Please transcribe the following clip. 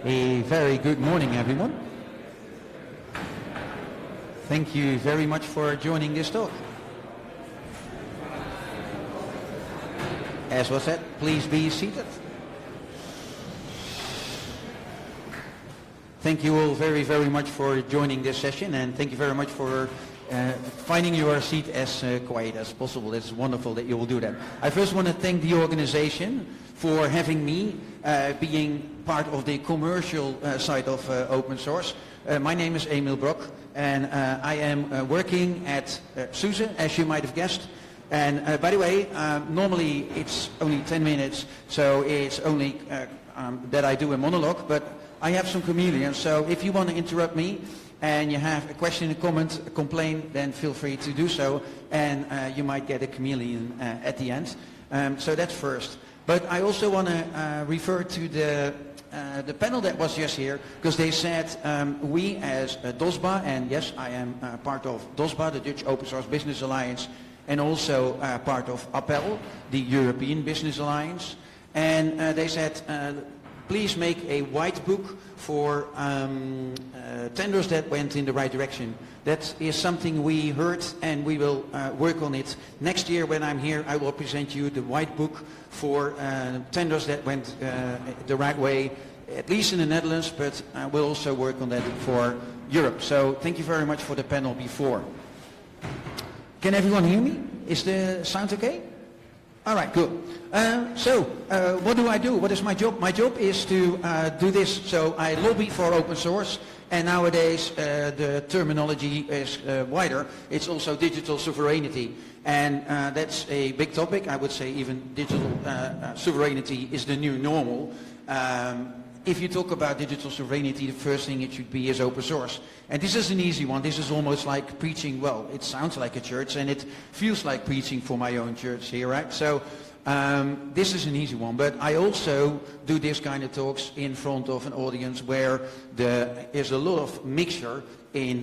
A very good morning, everyone. Thank you very much for joining this talk. As was said, please be seated. Thank you all very, very much for joining this session, and thank you very much for finding your seat as quiet as possible. It's wonderful that you will do that. I first want to thank the organization for having me being part of the commercial side of open source. My name is Emil Brok, and I am working at SUSE, as you might have guessed. And by the way, normally it's only 10 minutes, so it's only that I do a monologue, but I have some chameleons, so if you want to interrupt me and you have a question, a comment, a complaint, then feel free to do so, and you might get a chameleon at the end. So that's first. But I also want to refer to the panel that was just here, because they said we as DOSBA, and yes, I am part of DOSBA, the Dutch Open Source Business Alliance, and also part of APPEL, the European Business Alliance, and they said please make a white book for tenders that went in the right direction. That is something we heard, and we will work on it. Next year when I'm here, I will present you the white book for tenders that went the right way, at least in the Netherlands, but we'll also work on that for Europe. So thank you very much for the panel before. Can everyone hear me? Is the sound okay? All right, good. So what do I do? What is my job? My job is to do this. So I lobby for open source, and nowadays the terminology is wider. It's also digital sovereignty, and that's a big topic. I would say even digital sovereignty is the new normal. If you talk about digital sovereignty, the first thing it should be is open source. And this is an easy one. This is almost like preaching. Well, it sounds like a church, and it feels like preaching for my own church here, right? So this is an easy one. But I also do this kind of talks in front of an audience where there is a lot of mixture in